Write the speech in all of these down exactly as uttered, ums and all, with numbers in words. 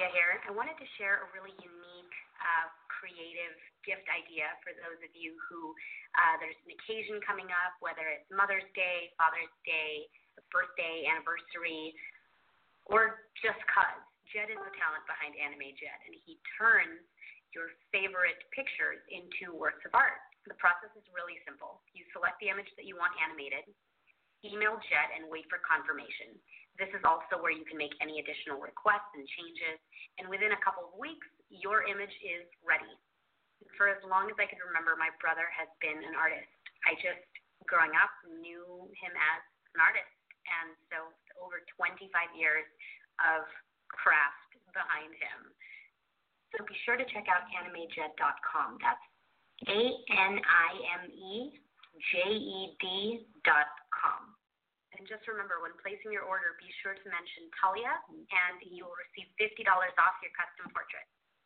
Talia here. I wanted to share a really unique, uh, creative gift idea for those of you who uh, there's an occasion coming up, whether it's Mother's Day, Father's Day, birthday, anniversary, or just cause. Jed is the talent behind Anime Jed, and he turns your favorite pictures into works of art. The process is really simple. You select the image that you want animated, email Jed, and wait for confirmation. This is also where you can make any additional requests and changes, and within a couple of weeks, your image is ready. For as long as I can remember, my brother has been an artist. I just, growing up, knew him as an artist, and so over twenty-five years of craft behind him. So be sure to check out anime jed dot com. That's A N I M E J E D dot com. And just remember, when placing your order, be sure to mention Talia, and you will receive fifty dollars off your custom portrait.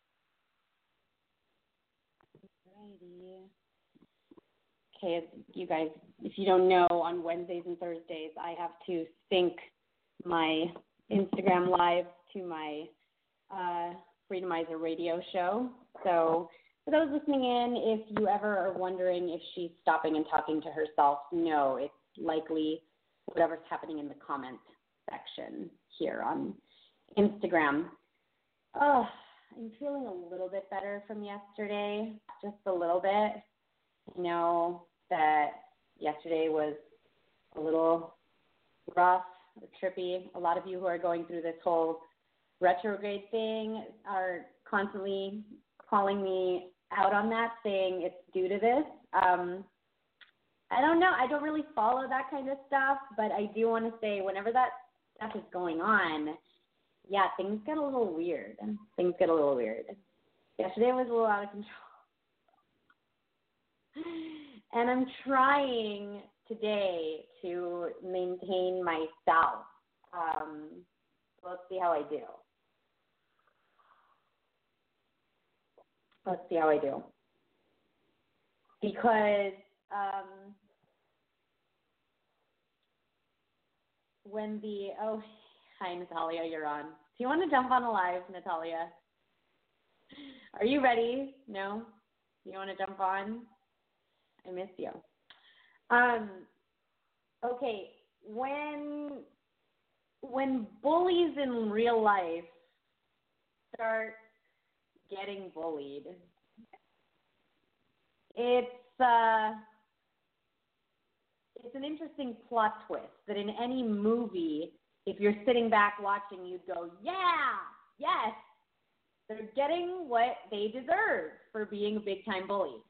Alrighty. Okay, you guys, if you don't know, on Wednesdays and Thursdays, I have to sync my Instagram Live to my uh, Freedomizer radio show. So for those listening in, if you ever are wondering if she's stopping and talking to herself, no, it's likely whatever's happening in the comment section here on Instagram. Oh, I'm feeling a little bit better from yesterday, just a little bit. I know that yesterday was a little rough, trippy. A lot of you who are going through this whole retrograde thing are constantly calling me out on that, saying it's due to this. Um, I don't know. I don't really follow that kind of stuff, but I do want to say whenever that stuff is going on, yeah, things get a little weird. Things get a little weird. Yesterday was a little out of control. And I'm trying today to maintain myself. Um, let's see how I do. Let's see how I do. Because um, when the, oh, hi, Natalia, you're on. Do you want to jump on a live, Natalia? Are you ready? No? You want to jump on? I miss you. Um, okay, when when bullies in real life start getting bullied, it's uh, it's an interesting plot twist that in any movie, if you're sitting back watching, you'd go, yeah, yes, they're getting what they deserve for being a big-time bully.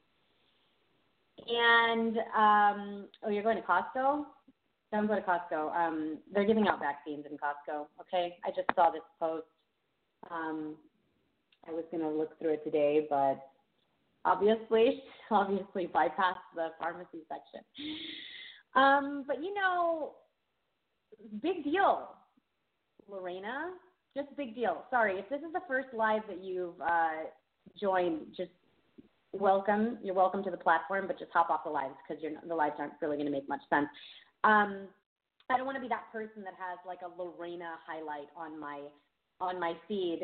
And, um, oh, you're going to Costco? Don't go to Costco. Um, they're giving out vaccines in Costco, okay? I just saw this post. Um, I was going to look through it today, but obviously, obviously bypassed the pharmacy section. Um, but, you know, big deal, Lorena. Just big deal. Sorry, if this is the first live that you've uh, joined, just welcome. You're welcome to the platform, but just hop off the lives because the lives aren't really going to make much sense. Um, I don't want to be that person that has like a Lorena highlight on my on my feed,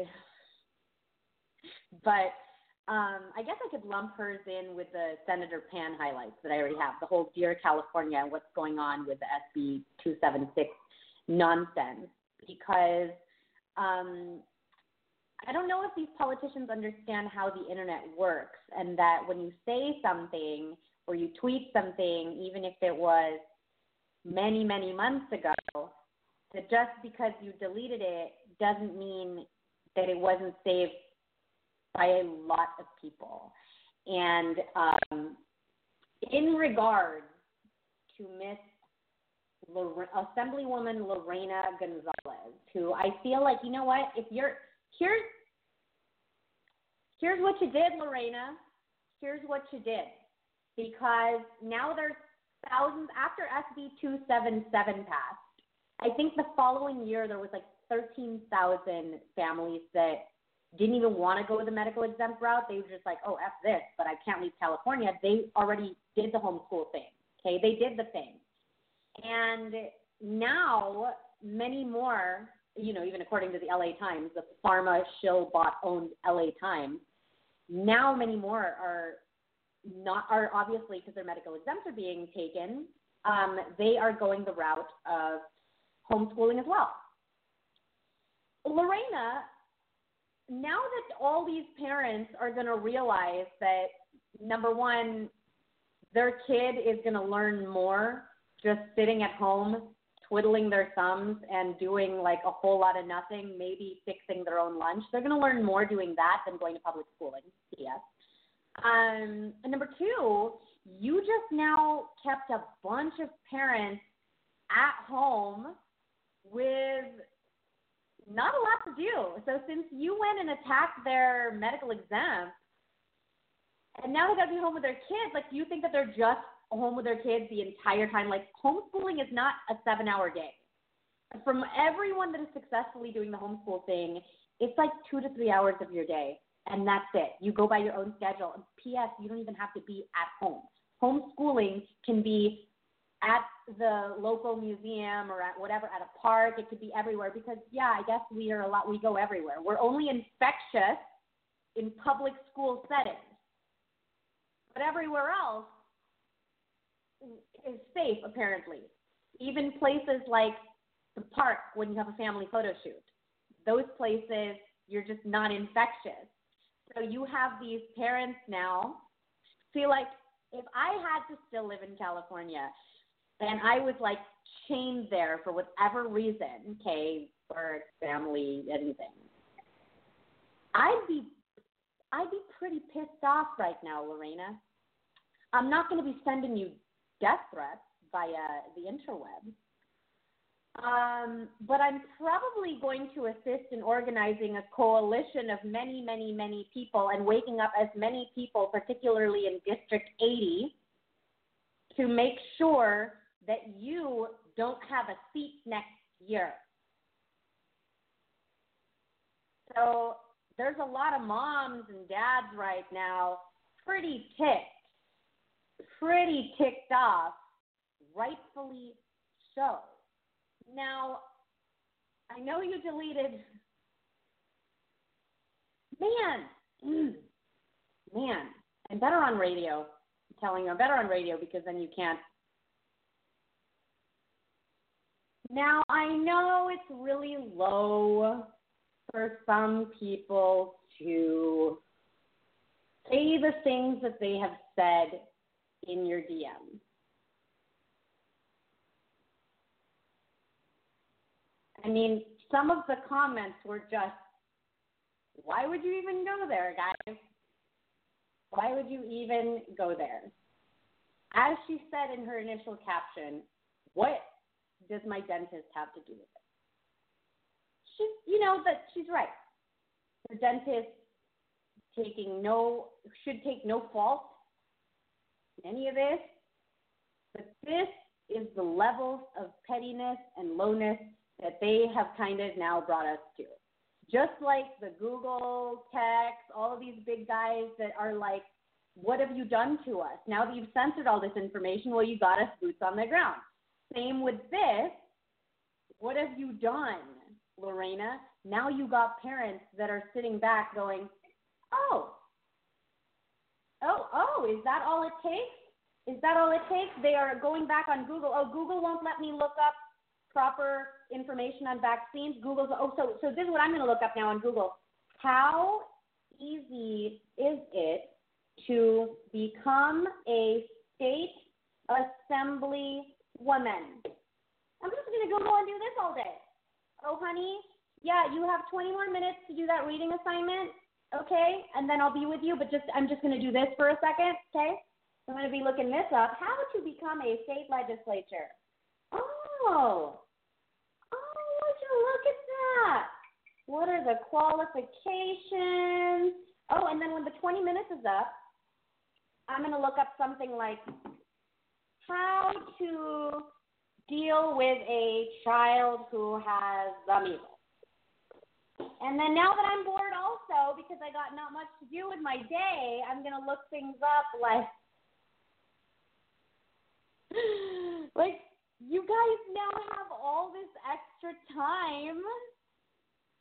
but um, I guess I could lump hers in with the Senator Pan highlights that I already have. The whole Dear California and what's going on with the S B two seventy-six nonsense, because um, I don't know if these politicians understand how the internet works, and that when you say something or you tweet something, even if it was many, many months ago, that just because you deleted it doesn't mean that it wasn't saved by a lot of people. And um, in regard to Miss Lore- Assemblywoman Lorena Gonzalez, who I feel like, you know what, if you're, here's, here's what you did, Lorena. Here's what you did. Because now there's thousands, after S B two seventy-seven passed, I think the following year there was like thirteen thousand families that didn't even want to go the medical exempt route. They were just like, oh, F this, but I can't leave California. They already did the homeschool thing, okay? They did the thing. And now many more you know, even according to the L A Times, the pharma shill bot owned L A Times, now many more are not, are obviously, because their medical exempts are being taken, um, they are going the route of homeschooling as well. Lorena, now that all these parents are going to realize that, number one, their kid is going to learn more just sitting at home, twiddling their thumbs and doing like a whole lot of nothing, maybe fixing their own lunch. They're going to learn more doing that than going to public schooling. Yes. Um, and number two, you just now kept a bunch of parents at home with not a lot to do. So since you went and attacked their medical exempt, and now they got to be home with their kids, like, do you think that they're just home with their kids the entire time? Like, homeschooling is not a seven-hour day. From everyone that is successfully doing the homeschool thing, it's like two to three hours of your day, and that's it. You go by your own schedule. And P S, you don't even have to be at home. Homeschooling can be at the local museum or at whatever, at a park. It could be everywhere because, yeah, I guess we are a lot, we go everywhere. We're only infectious in public school settings. But everywhere else is safe, apparently. Even places like the park when you have a family photo shoot. Those places, you're just not infectious. So you have these parents now feel like if I had to still live in California and I was like chained there for whatever reason, okay, work, family, anything, I'd be I'd be pretty pissed off right now, Lorena. I'm not going to be sending you death threats via the interweb. Um, but I'm probably going to assist in organizing a coalition of many, many, many people and waking up as many people, particularly in District eighty, to make sure that you don't have a seat next year. So there's a lot of moms and dads right now pretty ticked, pretty ticked off, rightfully so. Now, I know you deleted, man, man, I'm better on radio. I'm telling you, I'm better on radio because then you can't. Now, I know it's really low for some people to say the things that they have said in your D Ms. I mean, some of the comments were just, why would you even go there, guys? Why would you even go there? As she said in her initial caption, what does my dentist have to do with it? She's, you know, that she's right. The dentist taking no, should take no fault in any of this, but this is the levels of pettiness and lowness that they have kind of now brought us to. Just like the Google techs, all of these big guys that are like, what have you done to us? Now that you've censored all this information, well, you got us boots on the ground. Same with this. What have you done, Lorena? Now you got parents that are sitting back going, oh, oh, oh, is that all it takes? Is that all it takes? They are going back on Google. Oh, Google won't let me look up proper information on vaccines. Google's, oh, so, so this is what I'm going to look up now on Google. How easy is it to become a state assembly woman? I'm just going to Google and do this all day. Oh, honey, yeah, you have twenty more minutes to do that reading assignment, okay? And then I'll be with you, but just I'm just going to do this for a second, okay? I'm going to be looking this up. How to become a state legislature. Oh, oh, would you look at that? What are the qualifications? Oh, and then when the twenty minutes is up, I'm going to look up something like how to deal with a child who has the measles. And then now that I'm bored also, because I got not much to do with my day, I'm going to look things up like, like, you guys now have all this extra time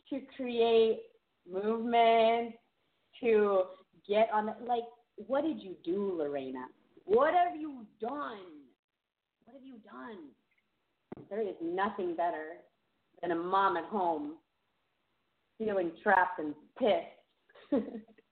to create movement, to get on the, like, what did you do, Lorena? What have you done? What have you done? There is nothing better than a mom at home feeling trapped and pissed.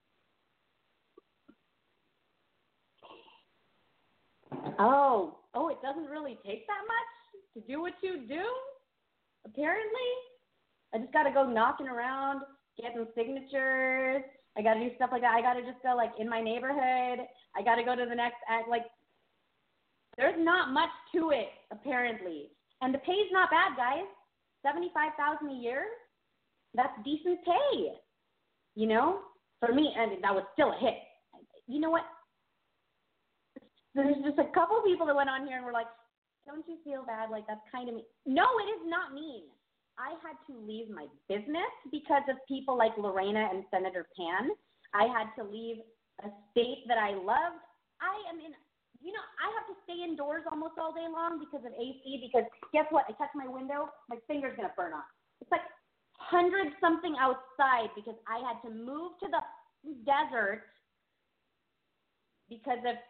oh, oh, it doesn't really take that much to do what you do, apparently. I just got to go knocking around, getting signatures. I got to do stuff like that. I got to just go, like, in my neighborhood. I got to go to the next act. Like, there's not much to it, apparently. And the pay's not bad, guys. seventy-five thousand dollars a year, that's decent pay, you know? For me, and that was still a hit. You know what? There's just a couple people that went on here and were like, don't you feel bad? Like, that's kind of mean. No, it is not mean. I had to leave my business because of people like Lorena and Senator Pan. I had to leave a state that I loved. I am in, you know, I have to stay indoors almost all day long because of A C, because guess what? I touch my window, my finger's going to burn off. It's like one hundred something outside because I had to move to the desert because of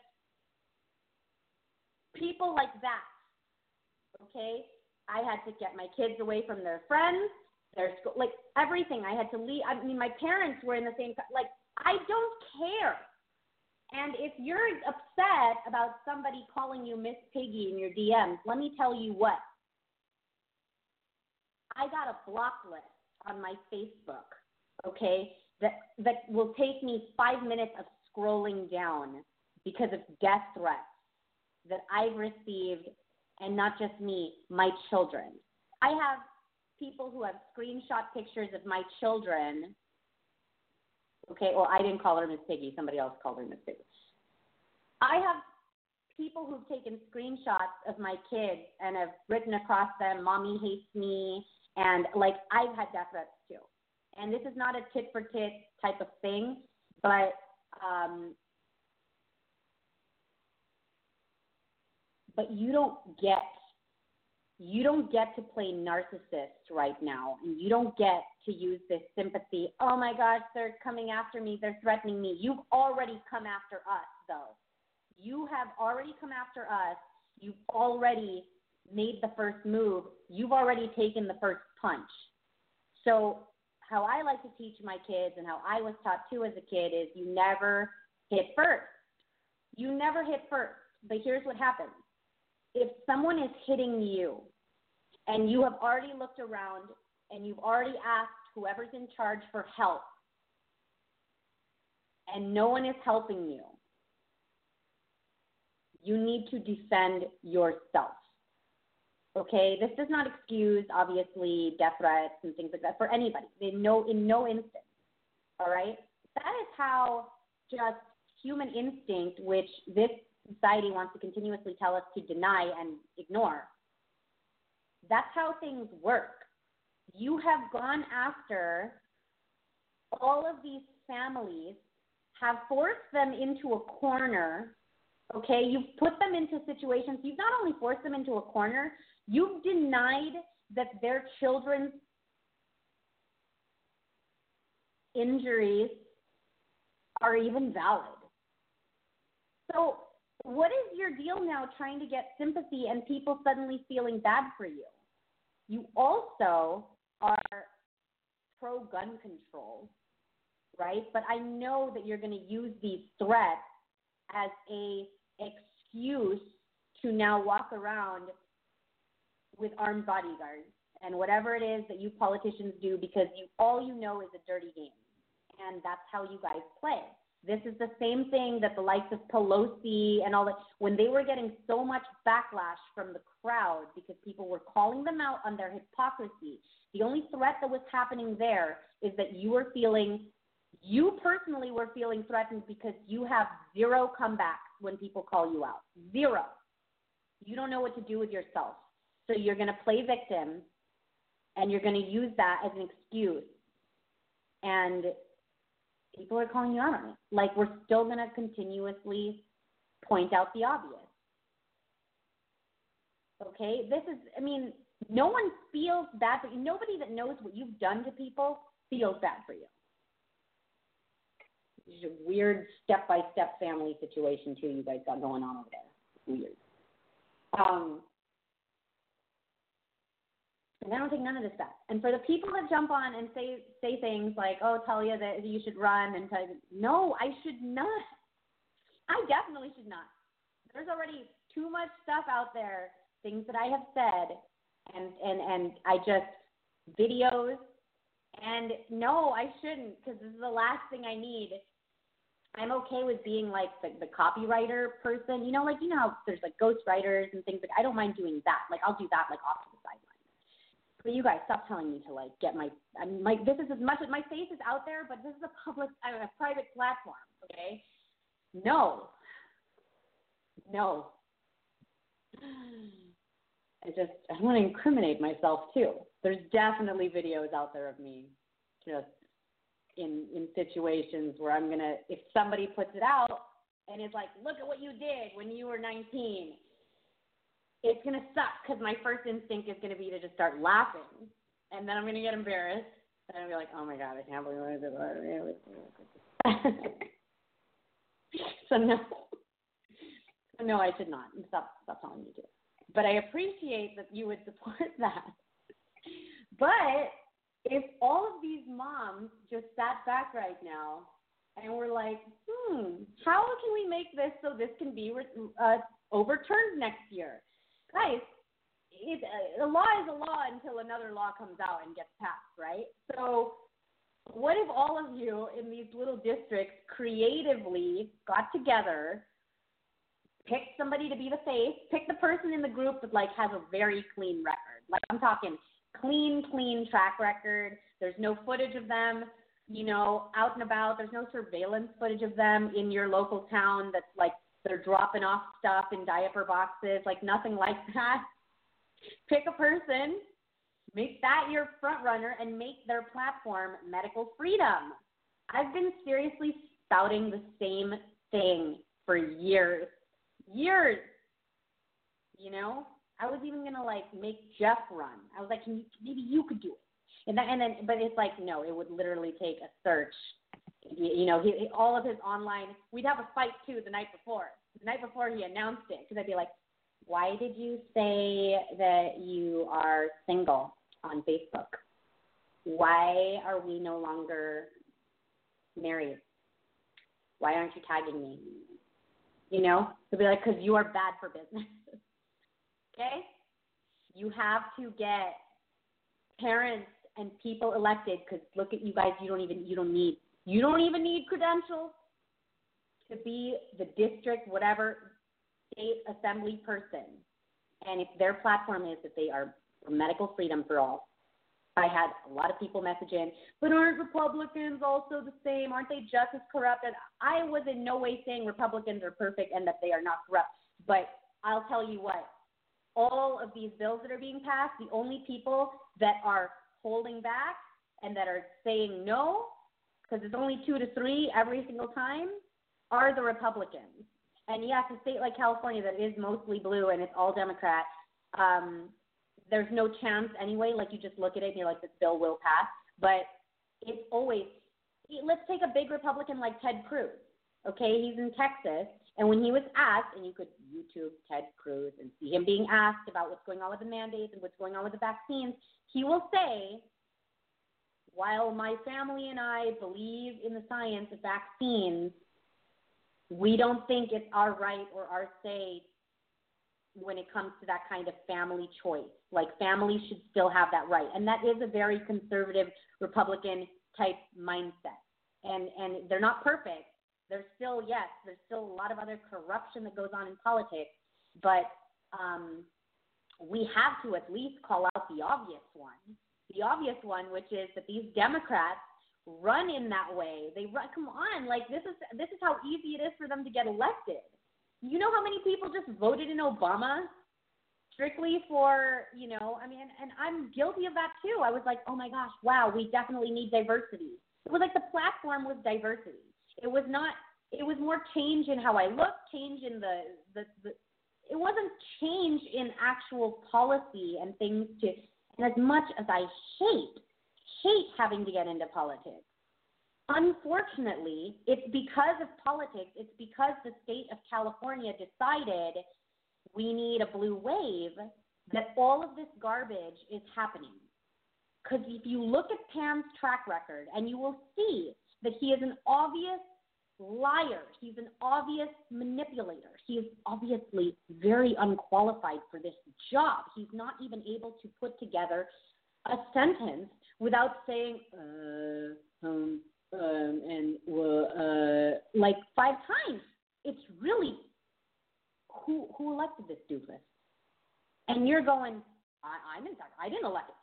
people like that, okay? I had to get my kids away from their friends, their school, like everything. I had to leave. I mean, my parents were in the same, like, I don't care. And if you're upset about somebody calling you Miss Piggy in your D Ms, let me tell you what. I got a block list on my Facebook, okay, that, that will take me five minutes of scrolling down because of death threats that I've received. And not just me, my children. I have people who have screenshot pictures of my children. Okay, well, I didn't call her Miss Piggy. Somebody else called her Miss Piggy. I have people who've taken screenshots of my kids and have written across them, Mommy hates me. And, like, I've had death threats, too. And this is not a tit-for-tit type of thing, but um, – But you don't get, you don't get to play narcissist right now, and you don't get to use this sympathy. Oh my gosh, they're coming after me, they're threatening me. You've already come after us, though. You have already come after us. You've already made the first move. You've already taken the first punch. So how I like to teach my kids, and how I was taught too as a kid, is you never hit first. You never hit first. But here's what happens. If someone is hitting you and you have already looked around and you've already asked whoever's in charge for help and no one is helping you, you need to defend yourself. Okay? This does not excuse, obviously, death threats and things like that for anybody. In no, in no instance. All right? That is how just human instinct, which this society wants to continuously tell us to deny and ignore. That's how things work. You have gone after all of these families, have forced them into a corner, okay? You've put them into situations. You've not only forced them into a corner, you've denied that their children's injuries are even valid. So, what is your deal now trying to get sympathy and people suddenly feeling bad for you? You also are pro-gun control, right? But I know that you're going to use these threats as a excuse to now walk around with armed bodyguards and whatever it is that you politicians do, because you all you know is a dirty game. And that's how you guys play. This is the same thing that the likes of Pelosi and all that, when they were getting so much backlash from the crowd because people were calling them out on their hypocrisy. The only threat that was happening there is that you were feeling, you personally were feeling threatened because you have zero comebacks when people call you out. Zero. You don't know what to do with yourself. So you're going to play victim and you're going to use that as an excuse. And people are calling you out on it. Like, we're still going to continuously point out the obvious. okay? This is, I mean, no one feels bad for you. Nobody that knows what you've done to people feels bad for you. It's a weird step-by-step family situation, too, you guys got going on over there. Weird. Um, and I don't take none of this back. And for the people that jump on and say say things like, oh, tell you that you should run and tell you, no, I should not. I definitely should not. There's already too much stuff out there, things that I have said, and, and, and I just, videos, and no, I shouldn't, because this is the last thing I need. I'm okay with being like the, the copywriter person, you know, like, you know how there's like ghost writers and things like, I don't mind doing that. Like, I'll do that like off to the sideline. But you guys, stop telling me to like get my, I'm like, this is as much as my face is out there, but this is a public, a private platform, okay? No. No. I just, I want to incriminate myself too. There's definitely videos out there of me just in in situations where I'm going to, if somebody puts it out and it's like, look at what you did when you were nineteen, it's going to suck because my first instinct is going to be to just start laughing. And then I'm going to get embarrassed. And I'm going to be like, oh my God, I can't believe I did that. So no. No, I should not. Stop, stop telling me to. But I appreciate that you would support that. But if all of these moms just sat back right now and were like, hmm, how can we make this so this can be uh, overturned next year? Guys, it, uh, a law is a law until another law comes out and gets passed, right? So what if all of you in these little districts creatively got together, pick somebody to be the face, pick the person in the group that like has a very clean record. Like I'm talking clean, clean track record. There's no footage of them, you know, out and about. There's no surveillance footage of them in your local town that's like they're dropping off stuff in diaper boxes, like nothing like that. Pick a person, make that your front runner, and make their platform medical freedom. I've been seriously spouting the same thing for years. Years, you know, I was even gonna like make Jeff run. I was like, Can you, maybe you could do it, and then, and then, but it's like, no, it would literally take a search. You, you know, he, all of his online. We'd have a fight too the night before. The night before he announced it, because I'd be like, why did you say that you are single on Facebook? Why are we no longer married? Why aren't you tagging me? You know, they'll be like, because you are bad for business. Okay? You have to get parents and people elected, because look at you guys, you don't even, you don't need, you don't even need credentials to be the district, whatever, state assembly person. And if their platform is that they are for medical freedom for all, I had a lot of people message in, but aren't Republicans also the same? Aren't they just as corrupt? And I was in no way saying Republicans are perfect and that they are not corrupt. But I'll tell you what, all of these bills that are being passed, the only people that are holding back and that are saying no, because it's only two to three every single time, are the Republicans. And yes, a state like California that is mostly blue and it's all Democrat, um, there's no chance anyway. Like you just look at it and you're like, this bill will pass. But it's always, let's take a big Republican like Ted Cruz. Okay, he's in Texas. And when he was asked, and you could YouTube Ted Cruz and see him being asked about what's going on with the mandates and what's going on with the vaccines, he will say, while my family and I believe in the science of vaccines, we don't think it's our right or our say when it comes to that kind of family choice. Like, families should still have that right. And that is a very conservative Republican type mindset. And and they're not perfect. There's still, yes, there's still a lot of other corruption that goes on in politics. But um, we have to at least call out the obvious one. The obvious one, which is that these Democrats run in that way. They run, come on, like this is this is how easy it is for them to get elected. You know how many people just voted in Obama strictly for, you know, I mean, and I'm guilty of that too. I was like, oh my gosh, wow, we definitely need diversity. It was like the platform was diversity. It was not, it was more change in how I look, change in the, the, the it wasn't change in actual policy and things to, and as much as I hate, hate having to get into politics, unfortunately, it's because of politics, it's because the state of California decided we need a blue wave that all of this garbage is happening. Because if you look at Pam's track record, and you will see that he is an obvious liar, he's an obvious manipulator, he is obviously very unqualified for this job. He's not even able to put together a sentence without saying, uh, um, um, and, well, uh, like five times. It's really, who who elected this doofus? And you're going, I, I'm in fact, I didn't elect him.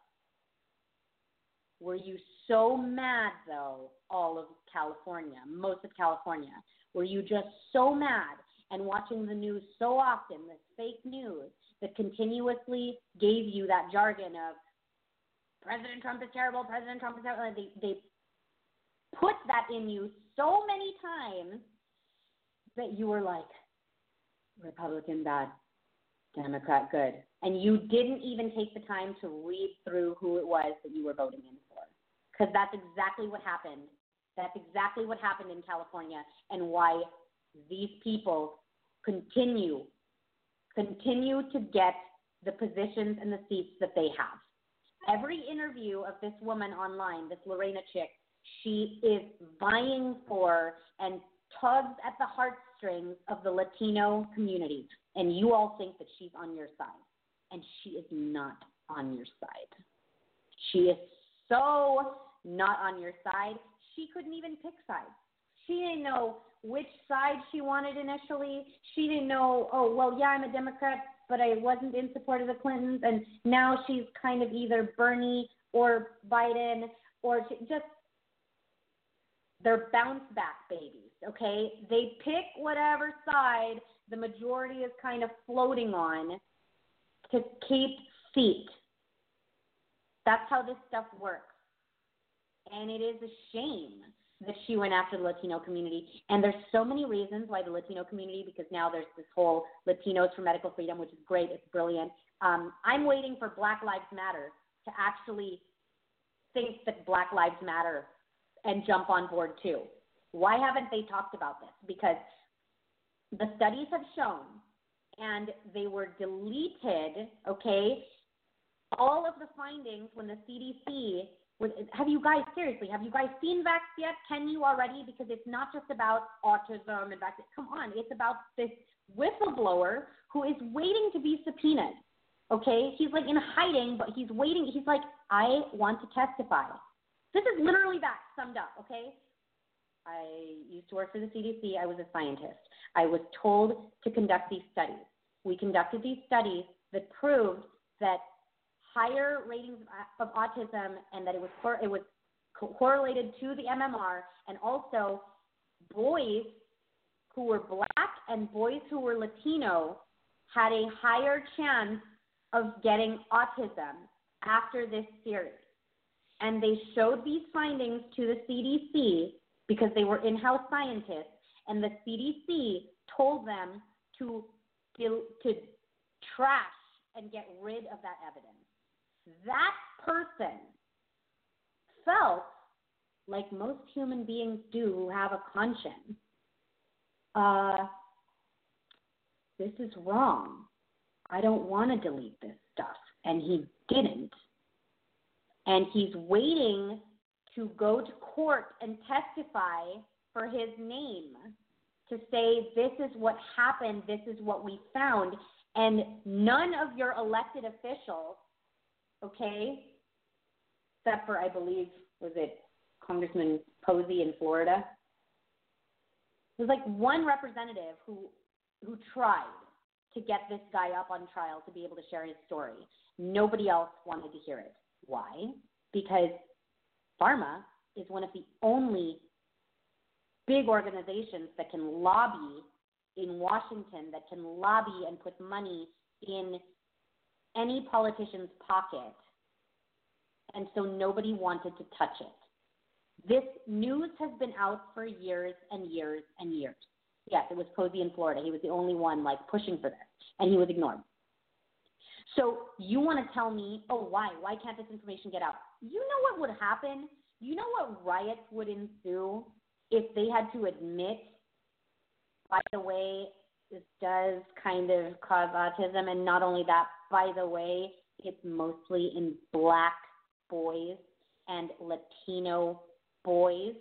Were you so mad, though, all of California, most of California? Were you just so mad and watching the news so often, this fake news that continuously gave you that jargon of President Trump is terrible, President Trump is terrible? They, they put that in you so many times that you were like, Republican bad, Democrat good. And you didn't even take the time to read through who it was that you were voting in for. Because that's exactly what happened. That's exactly what happened in California and why these people continue, continue to get the positions and the seats that they have. Every interview of this woman online, this Lorena chick, she is vying for and tugs at the heartstrings of the Latino community. And you all think that she's on your side. And she is not on your side. She is so not on your side, she couldn't even pick sides. She didn't know which side she wanted initially. She didn't know, oh, well, yeah, I'm a Democrat, but I wasn't in support of the Clintons. And now she's kind of either Bernie or Biden or she just, they're bounce back babies, okay? They pick whatever side the majority is kind of floating on to keep seat. That's how this stuff works. And it is a shame that she went after the Latino community. And there's so many reasons why the Latino community, because now there's this whole Latinos for Medical Freedom, which is great. It's brilliant. Um, I'm waiting for Black Lives Matter to actually think that Black Lives Matter and jump on board too. Why haven't they talked about this? Because the studies have shown, and they were deleted, okay, all of the findings when the C D C, would, have you guys, seriously, have you guys seen Vax yet? Can you already? Because it's not just about autism and vaccine. Come on, it's about this whistleblower who is waiting to be subpoenaed, okay? He's like in hiding, but he's waiting. He's like, I want to testify. This is literally Vax summed up, okay? I used to work for the C D C. I was a scientist. I was told to conduct these studies. We conducted these studies that proved that higher ratings of autism and that it was cor- it was co- correlated to the M M R, and also boys who were black and boys who were Latino had a higher chance of getting autism after this series. And they showed these findings to the C D C because they were in-house scientists, and the C D C told them to, to, to trash and get rid of that evidence. That person felt, like most human beings do who have a conscience, uh, this is wrong. I don't want to delete this stuff. And he didn't. And he's waiting to go to court and testify for his name to say this is what happened, this is what we found. And none of your elected officials, okay, except for, I believe, was it Congressman Posey in Florida? There's like one representative who who tried to get this guy up on trial to be able to share his story. Nobody else wanted to hear it. Why? Because pharma is one of the only big organizations that can lobby in Washington, that can lobby and put money in any politician's pocket. And so nobody wanted to touch it. This news has been out for years and years and years. Yes, it was Posey in Florida. He was the only one like pushing for this. and he was ignored. So you want to tell me, oh, why? Why can't this information get out? You know what would happen? You know what riots would ensue if they had to admit, by the way, this does kind of cause autism, and not only that, by the way, it's mostly in black boys and Latino boys.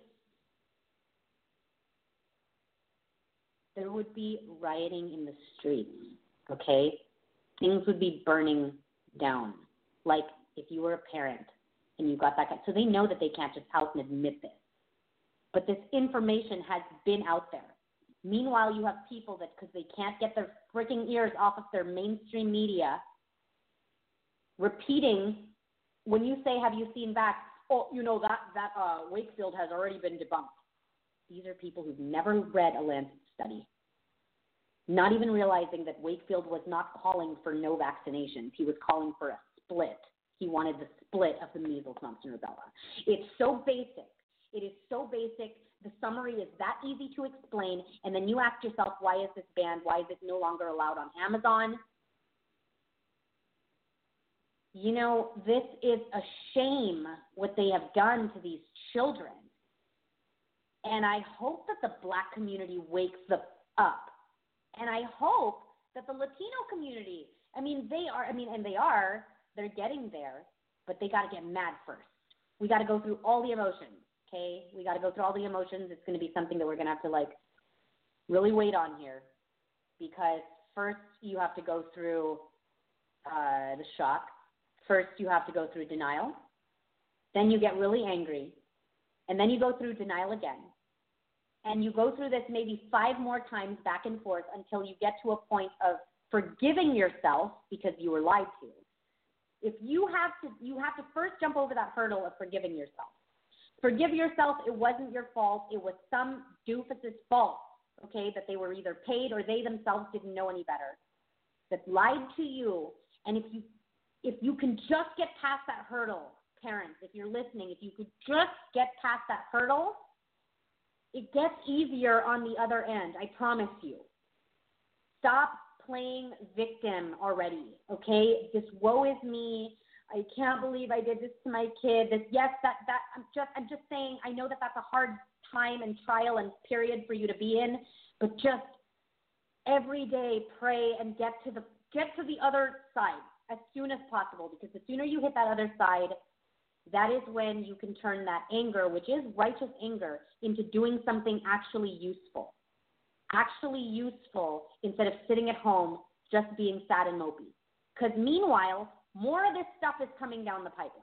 There would be rioting in the streets, okay? Things would be burning down. Like if you were a parent and you got that guy. So they know that they can't just out and admit this. But this information has been out there. Meanwhile, you have people that, because they can't get their freaking ears off of their mainstream media, repeating, when you say, have you seen back, oh, you know, that, that uh, Wakefield has already been debunked. These are people who've never read a Lancet study, not even realizing that Wakefield was not calling for no vaccinations. He was calling for a split. He wanted the split of the measles, mumps, and rubella. It's so basic. It is so basic. The summary is that easy to explain. And then you ask yourself, why is this banned? Why is it no longer allowed on Amazon? You know, this is a shame what they have done to these children. And I hope that the Black community wakes up. And I hope that the Latino community, I mean, they are, I mean, and they are, they're getting there, but they got to get mad first. We got to go through all the emotions, okay? We got to go through all the emotions. It's going to be something that we're going to have to, like, really wait on here, because first you have to go through uh, the shock. First you have to go through denial. Then you get really angry. And then you go through denial again. And you go through this maybe five more times back and forth until you get to a point of forgiving yourself because you were lied to. If you have to, you have to first jump over that hurdle of forgiving yourself. Forgive yourself. It wasn't your fault. It was some doofus's fault, okay, that they were either paid or they themselves didn't know any better, that lied to you. And if you, if you can just get past that hurdle, parents, if you're listening, if you could just get past that hurdle, it gets easier on the other end, I promise you. Stop playing victim already, okay? This woe is me. I can't believe I did this to my kid. This, yes, that, that, I'm just, I'm just saying, I know that that's a hard time and trial and period for you to be in, but just every day pray and get to the, get to the other side as soon as possible, because the sooner you hit that other side, that is when you can turn that anger, which is righteous anger, into doing something actually useful. Actually useful instead of sitting at home just being sad and mopey. Because meanwhile, more of this stuff is coming down the pipeline.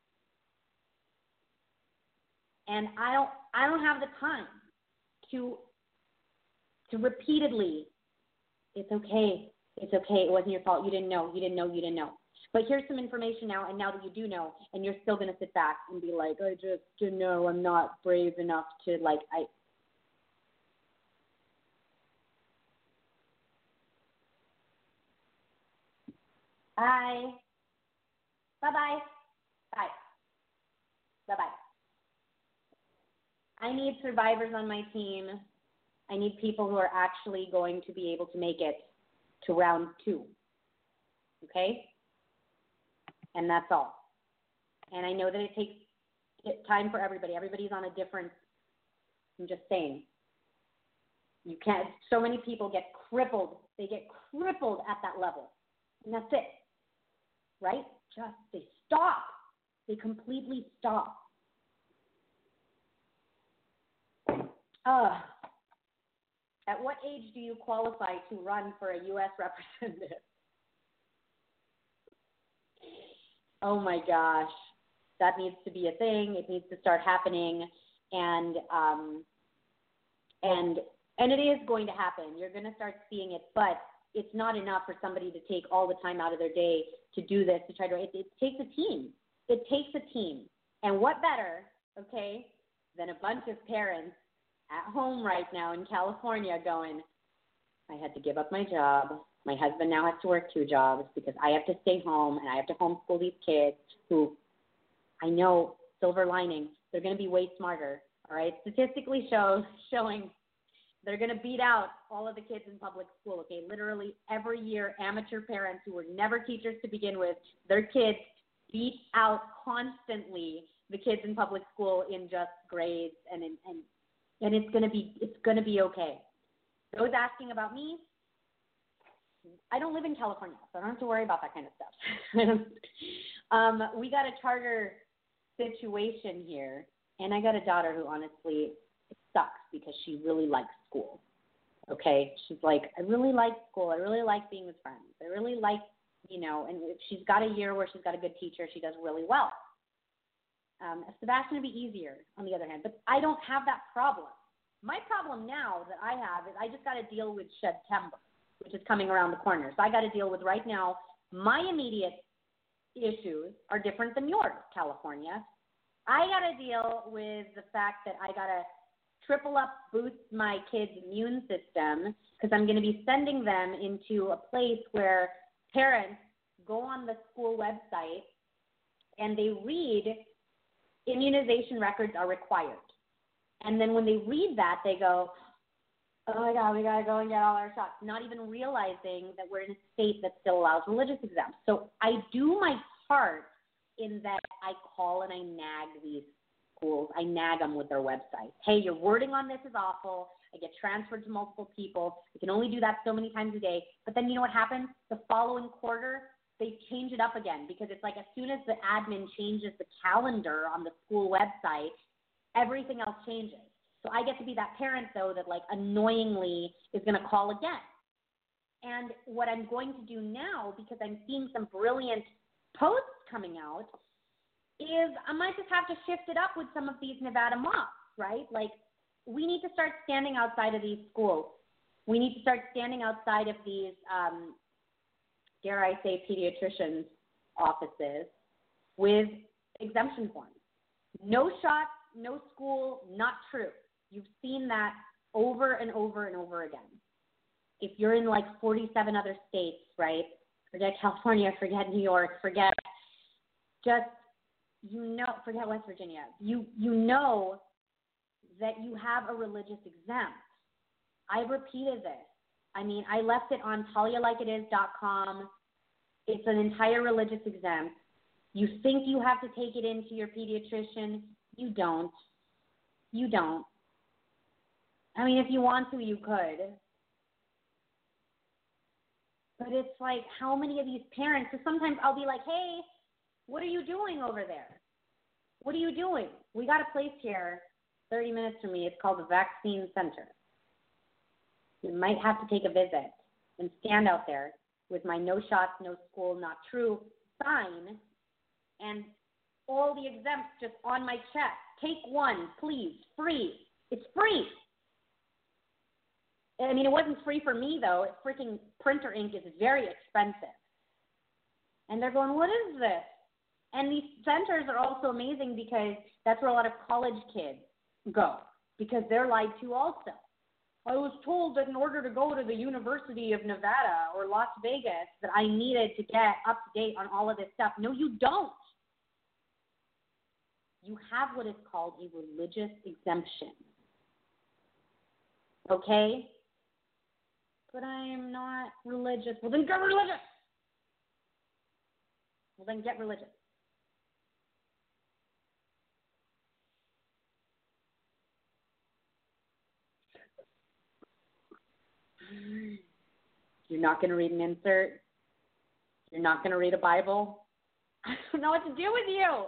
And I don't I don't have the time to to repeatedly, it's okay, it's okay, it wasn't your fault, you didn't know, you didn't know, you didn't know. But here's some information now, and now that you do know, and you're still going to sit back and be like, I just didn't know, I'm not brave enough to, like, I. Bye. Bye-bye. Bye. Bye-bye. I need survivors on my team. I need people who are actually going to be able to make it to round two. Okay? And that's all. And I know that it takes time for everybody. Everybody's on a different, I'm just saying. You can't, so many people get crippled. They get crippled at that level. And that's it. Right? Just, they stop. They completely stop. Uh, at what age do you qualify to run for a U S representative? Oh my gosh, that needs to be a thing. It needs to start happening, and um, and and it is going to happen. You're going to start seeing it, but it's not enough for somebody to take all the time out of their day to do this, to try to. It, it takes a team. It takes a team, and what better, okay, than a bunch of parents at home right now in California going, I had to give up my job. My husband now has to work two jobs because I have to stay home and I have to homeschool these kids who I know, silver lining, they're going to be way smarter, all right? Statistically shows, showing They're going to beat out all of the kids in public school, okay? Literally every year, amateur parents who were never teachers to begin with, their kids beat out constantly the kids in public school in just grades, and in, and and it's going to be it's going to be okay. Those asking about me, I don't live in California, so I don't have to worry about that kind of stuff. um, we got a charter situation here, and I got a daughter who honestly it sucks because she really likes school. Okay, she's like, I really like school. I really like being with friends. I really like, you know, and if she's got a year where she's got a good teacher, she does really well. Um, Sebastian would be easier, on the other hand, but I don't have that problem. My problem now that I have is I just got to deal with September, which is coming around the corner. So I got to deal with right now. My immediate issues are different than yours, California. I got to deal with the fact that I got to triple up boost my kids' immune system because I'm going to be sending them into a place where parents go on the school website and they read immunization records are required. And then when they read that, they go, oh my God, we got to go and get all our shots, not even realizing that we're in a state that still allows religious exams. So I do my part in that I call and I nag these schools. I nag them with their websites. Hey, your wording on this is awful. I get transferred to multiple people. We can only do that so many times a day. But then you know what happens? The following quarter, they change it up again because it's like as soon as the admin changes the calendar on the school website, everything else changes. So I get to be that parent, though, that, like, annoyingly is going to call again. And what I'm going to do now, because I'm seeing some brilliant posts coming out, is I might just have to shift it up with some of these Nevada mobs, right? Like, we need to start standing outside of these schools. We need to start standing outside of these, um, dare I say, pediatricians' offices with exemption forms. No shots, no school, not true. You've seen that over and over and over again. If you're in like forty-seven other states, right? Forget California, forget New York, forget just, you know, forget West Virginia. You, you know that you have a religious exempt. I've repeated this. I mean, I left it on talia like it is dot com. It's an entire religious exempt. You think you have to take it into your pediatrician. You don't. You don't. I mean, if you want to, you could. But it's like, how many of these parents, because sometimes I'll be like, hey, what are you doing over there? What are you doing? We got a place here, thirty minutes from me. It's called the Vaccine Center. You might have to take a visit and stand out there with my no shots, no school, not true sign and all the exempts just on my chest. Take one, please, free. It's free. I mean, it wasn't free for me, though. It freaking printer ink is very expensive. And they're going, what is this? And these centers are also amazing because that's where a lot of college kids go because they're lied to also. I was told that in order to go to the University of Nevada or Las Vegas that I needed to get up to date on all of this stuff. No, you don't. You have what is called a religious exemption. Okay? But I am not religious. Well, then get religious. Well, then get religious. You're not going to read an insert. You're not going to read a Bible. I don't know what to do with you.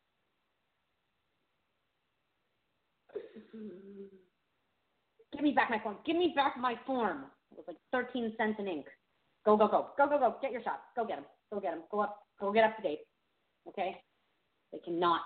Give me back my form. Give me back my form. It was like thirteen cents in ink. Go, go, go. Go, go, go. Get your shots. Go get them. Go get them. Go up. Go get up to date. Okay? They cannot.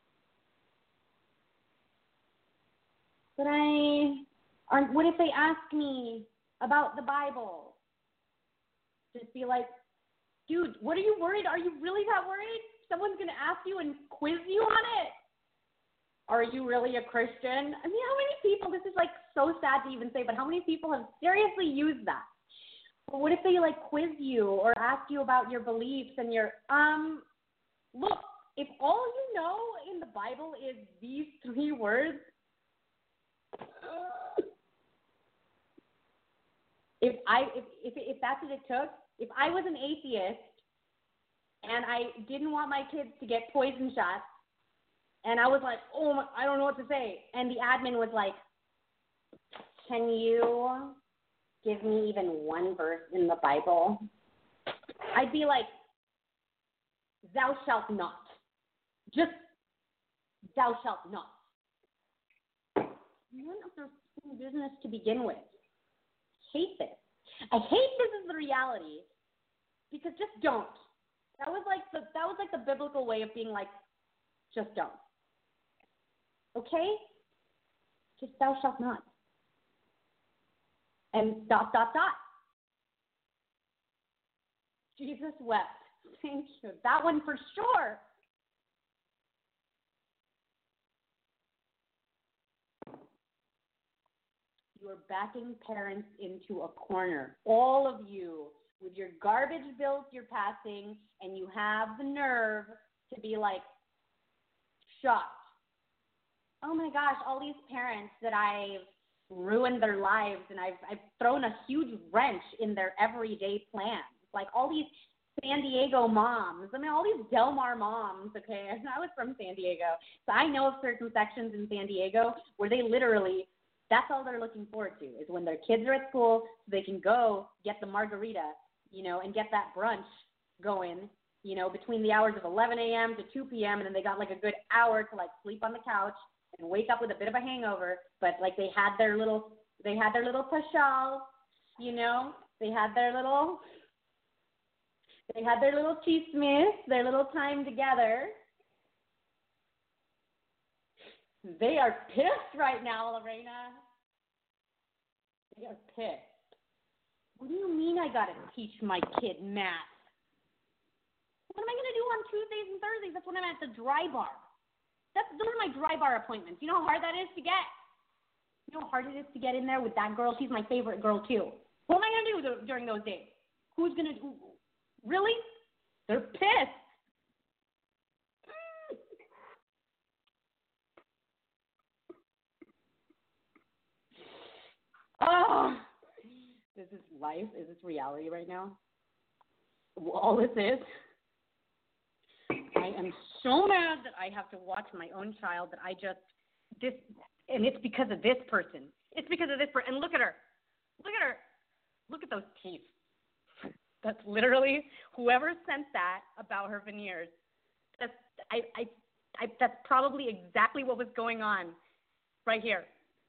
But I, or what if they ask me about the Bible? Just be like, dude, what are you worried? Are you really that worried? Someone's going to ask you and quiz you on it? Are you really a Christian? I mean, how many people, this is like so sad to even say, but how many people have seriously used that? Well, what if they like quiz you or ask you about your beliefs and your, um, look, if all you know in the Bible is these three words, if I if, if if that's what it took, if I was an atheist and I didn't want my kids to get poison shots, and I was like, oh, my, I don't know what to say, and the admin was like, can you give me even one verse in the Bible? I'd be like, thou shalt not. Just, thou shalt not. None of their business to begin with. I hate this. I hate this as the reality because just don't. That was like the that was like the biblical way of being like, just don't. Okay? Just thou shalt not. And dot dot dot. Jesus wept. Thank you. That one for sure. You are backing parents into a corner. All of you, with your garbage bills you're passing, and you have the nerve to be like shocked. Oh my gosh, all these parents that I've ruined their lives and I've I've thrown a huge wrench in their everyday plans. Like all these San Diego moms. I mean, all these Del Mar moms, okay? I was from San Diego. So I know of certain sections in San Diego where they literally, that's all they're looking forward to is when their kids are at school so they can go get the margarita, you know, and get that brunch going, you know, between the hours of eleven a.m. to two p.m. And then they got like a good hour to like sleep on the couch and wake up with a bit of a hangover. But like they had their little, they had their little pashal, you know, they had their little, they had their little chismes, their little time together. They are pissed right now, Lorena. They are pissed. What do you mean I got to teach my kid math? What am I going to do on Tuesdays and Thursdays? That's when I'm at the dry bar. That's, those are my dry bar appointments. You know how hard that is to get? You know how hard it is to get in there with that girl? She's my favorite girl, too. What am I going to do during those days? Who's going to do? Really? They're pissed. Oh, this is life. Is this reality right now? All this is. I am so mad that I have to watch my own child that I just, this, and it's because of this person. It's because of this person. And look at her. Look at her. Look at those teeth. That's literally, whoever sent that about her veneers, that's, I, I, I, that's probably exactly what was going on right here.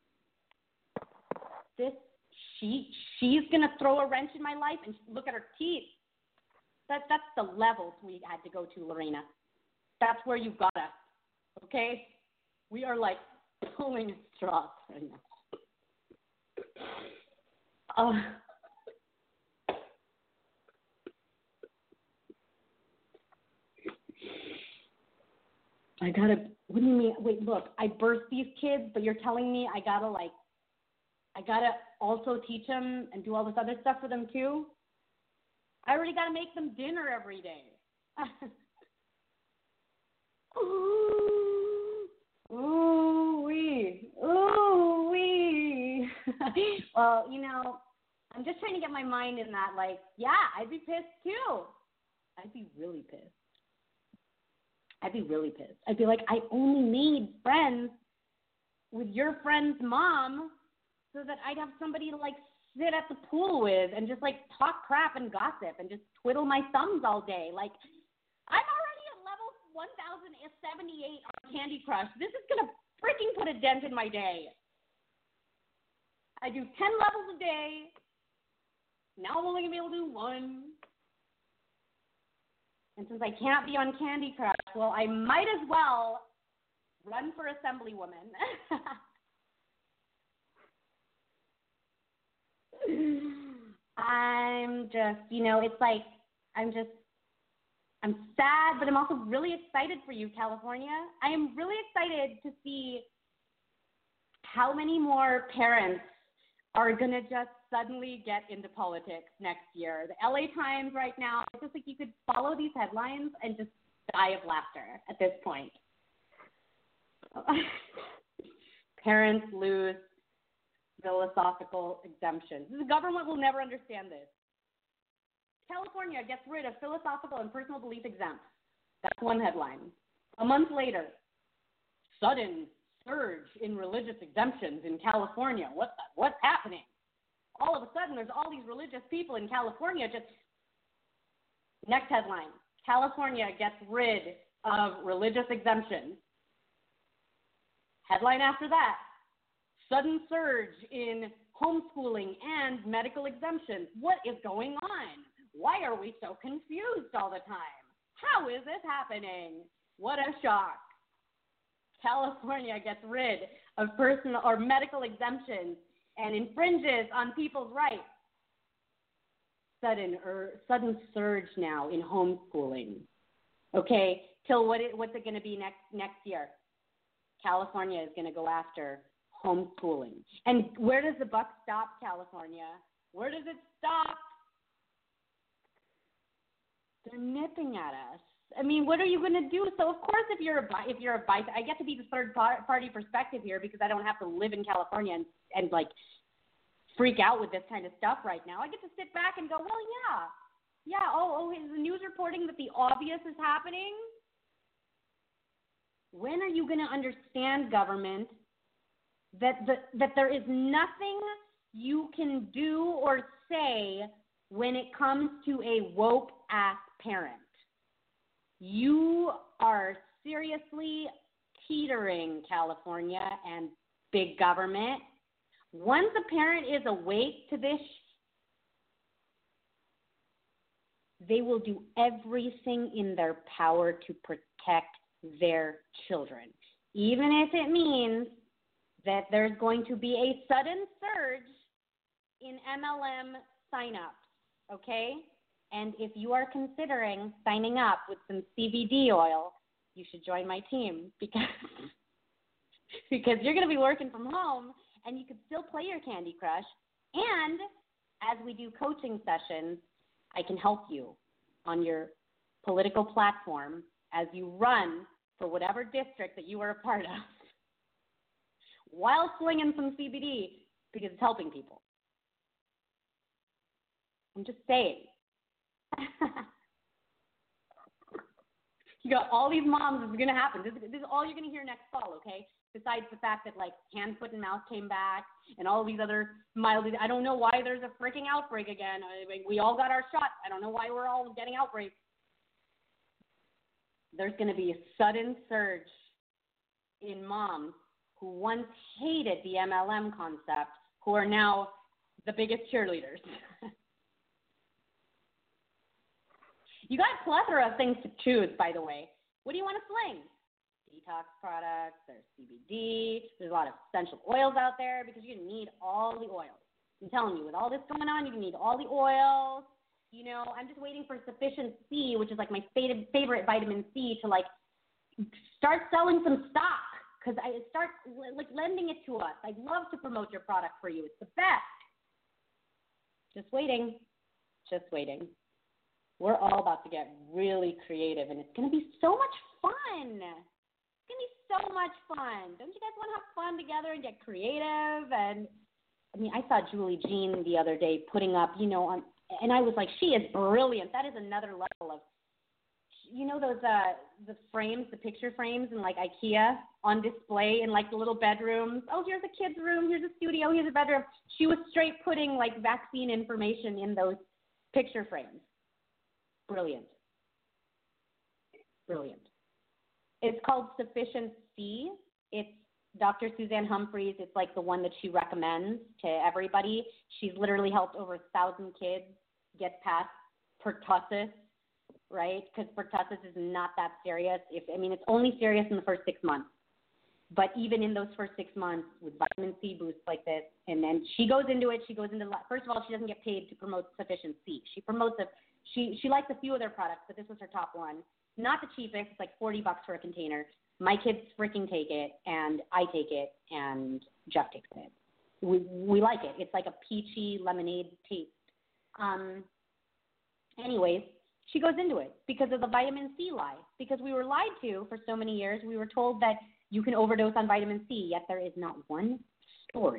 This, she, she's going to throw a wrench in my life, and look at her teeth. That, that's the levels we had to go to, Lorena. That's where you got us, okay? We are like pulling at straws right now. Uh, I gotta, what do you mean? Wait, look, I birthed these kids, but you're telling me I gotta like, I gotta also teach them and do all this other stuff for them too? I already gotta make them dinner every day. Ooh, ooh wee, ooh wee. Well, you know, I'm just trying to get my mind in that, like, yeah, I'd be pissed too. I'd be really pissed. I'd be really pissed. I'd be like, I only made friends with your friend's mom so that I'd have somebody to, like, sit at the pool with and just, like, talk crap and gossip and just twiddle my thumbs all day. Like, I'm already at level one thousand seventy-eight on Candy Crush. This is going to freaking put a dent in my day. I do ten levels a day. Now I'm only going to be able to do one. And since I can't be on Candy Crush, well, I might as well run for Assemblywoman. I'm just, you know, it's like, I'm just, I'm sad, but I'm also really excited for you, California. I am really excited to see how many more parents are going to just suddenly get into politics next year. The L A Times right now, it's just like you could follow these headlines and just die of laughter at this point. Parents lose philosophical exemptions. The government will never understand this. California gets rid of philosophical and personal belief exempts. That's one headline. A month later, sudden surge in religious exemptions in California. What the, what's happening? All of a sudden, there's all these religious people in California just. Next headline, California gets rid of religious exemptions. Headline after that, sudden surge in homeschooling and medical exemptions. What is going on? Why are we so confused all the time? How is this happening? What a shock. California gets rid of personal or medical exemptions and infringes on people's rights. Sudden or sudden surge now in homeschooling. Okay, till what it, what's it going to be next next year? California is going to go after homeschooling. And where does the buck stop, California? Where does it stop? They're nipping at us. I mean, what are you going to do? So, of course, if you're a if you're a bike, I get to be the third party perspective here because I don't have to live in California and, and like freak out with this kind of stuff right now. I get to sit back and go, well, yeah, yeah. Oh, oh, is the news reporting that the obvious is happening? When are you going to understand, government, that the, that there is nothing you can do or say when it comes to a woke ass parent? You are seriously teetering, California and big government. Once a parent is awake to this, they will do everything in their power to protect their children, even if it means that there's going to be a sudden surge in M L M signups, okay? And if you are considering signing up with some C B D oil, you should join my team because because you're going to be working from home and you can still play your Candy Crush. And as we do coaching sessions, I can help you on your political platform as you run for whatever district that you are a part of while slinging some C B D because it's helping people. I'm just saying. You got all these moms, this is going to happen. This, this is all you're going to hear next fall, okay? Besides the fact that, like, hand, foot, and mouth came back and all these other mild, I don't know why there's a freaking outbreak again. I mean, we all got our shots. I don't know why we're all getting outbreaks. There's going to be a sudden surge in moms who once hated the M L M concept, who are now the biggest cheerleaders. You got a plethora of things to choose, by the way. What do you want to sling? Detox products, there's C B D, there's a lot of essential oils out there because you need all the oils. I'm telling you, with all this going on, you need all the oils. You know, I'm just waiting for Sufficient C, which is like my favorite vitamin C, to like start selling some stock because I start like lending it to us. I'd love to promote your product for you. It's the best. Just waiting. Just waiting. We're all about to get really creative, and it's going to be so much fun. It's going to be so much fun. Don't you guys want to have fun together and get creative? And, I mean, I saw Julie Jean the other day putting up, you know, on, and I was like, she is brilliant. That is another level of, you know, those uh, the frames, the picture frames in, like, IKEA on display in, like, the little bedrooms. Oh, here's a kid's room. Here's a studio. Here's a bedroom. She was straight putting, like, vaccine information in those picture frames. Brilliant. Brilliant. It's called Sufficient C. It's Doctor Suzanne Humphries. It's like the one that she recommends to everybody. She's literally helped over a thousand kids get past pertussis, right? Because pertussis is not that serious. If I mean, it's only serious in the first six months. But even in those first six months with vitamin C boosts like this, and then she goes into it, she goes into, first of all, she doesn't get paid to promote Sufficient C. She promotes it. She she likes a few of their products, but this was her top one. Not the cheapest. It's like forty bucks for a container. My kids freaking take it, and I take it, and Jeff takes it. We we like it. It's like a peachy lemonade taste. Um. Anyways, she goes into it because of the vitamin C lie. Because we were lied to for so many years. We were told that you can overdose on vitamin C, yet there is not one story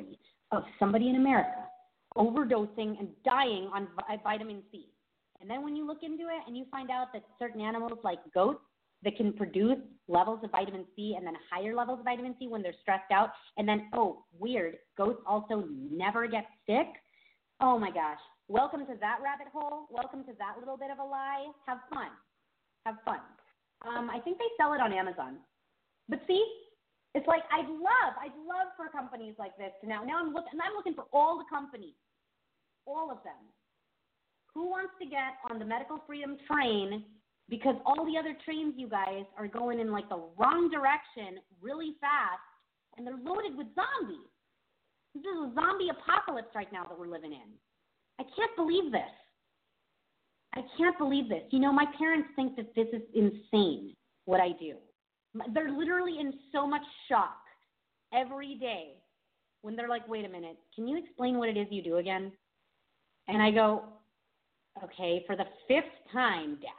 of somebody in America overdosing and dying on vi- vitamin C. And then when you look into it and you find out that certain animals like goats that can produce levels of vitamin C and then higher levels of vitamin C when they're stressed out, and then, oh, weird, goats also never get sick. Oh my gosh. Welcome to that rabbit hole. Welcome to that little bit of a lie. Have fun. Have fun. Um, I think they sell it on Amazon. But see, it's like I'd love, I'd love for companies like this to now. Now I'm looking, and I'm looking for all the companies, all of them. Who wants to get on the medical freedom train? Because all the other trains, you guys, are going in like the wrong direction really fast, and they're loaded with zombies. This is a zombie apocalypse right now that we're living in. I can't believe this. I can't believe this. You know, my parents think that this is insane, what I do. They're literally in so much shock every day when they're like, wait a minute, can you explain what it is you do again? And I go, okay, for the fifth time, Dad.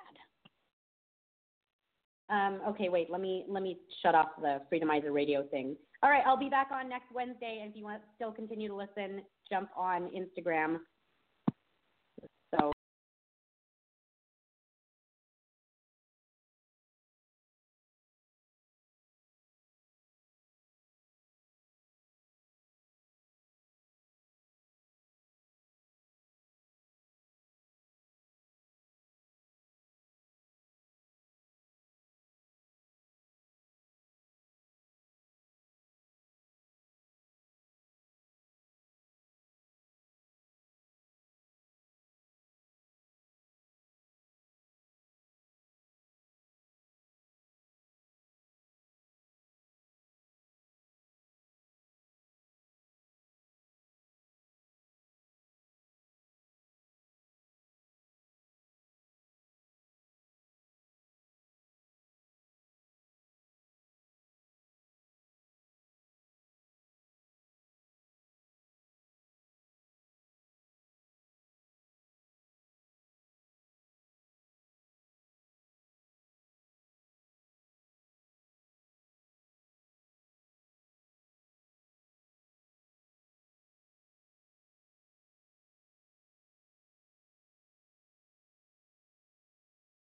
Um, okay, wait, let me let me shut off the Freedomizer radio thing. All right, I'll be back on next Wednesday, and if you want to still continue to listen, jump on Instagram